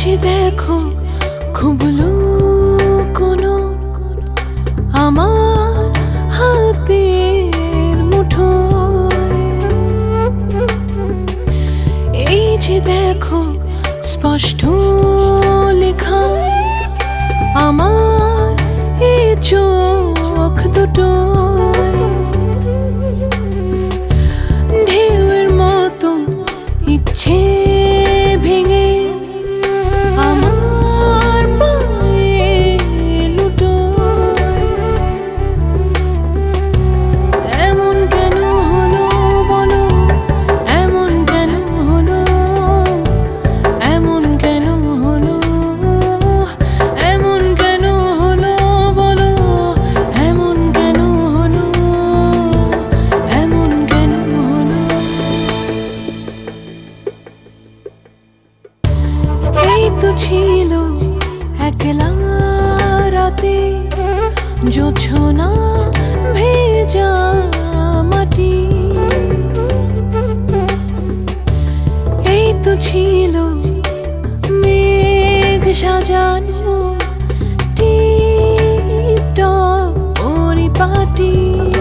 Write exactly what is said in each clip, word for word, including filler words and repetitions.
যে দেখো খুব লুকোনো আমার হাতের মুঠোয়, এই যে দেখো স্পষ্ট লেখা আমার এই চোখ দুটোয়, ঢেউয়ের মতো ইচ্ছে ভেঙে আমার পায়ে লুটোয়। এমন কেন হলো বলো, এমন কেন হলো, এমন কেন হলো, এমন কেন হলো বলো, এমন কেন হলো, এমন কেন হলো। এই তো ছিল একলা রাতে জোছনা ভেজা মাটি, এই তো ছিল মেঘ সাজানো টিপটপ পরিপাটি,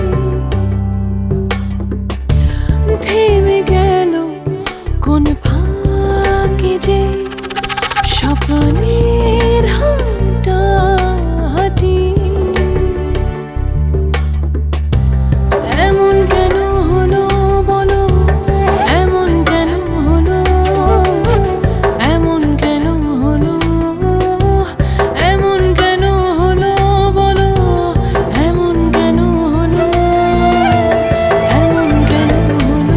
থেমে গেল কোন ফাঁকে যে স্বপ্নের হাঁটাহাঁটি। এমন কেন হলো বলো, এমন কেন হলো, এমন কেন হলো, এমন কেন হলো বলো, এমন কেন হলো, এমন কেন হলো।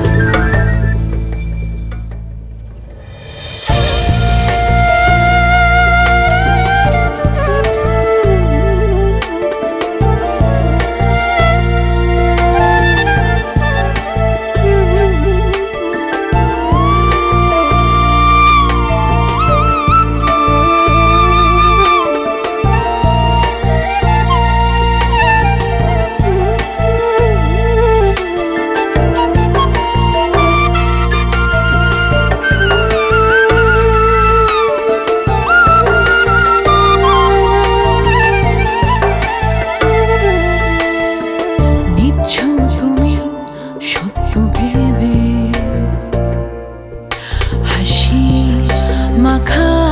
তুমি সত্য ভেবে হাসি মাখা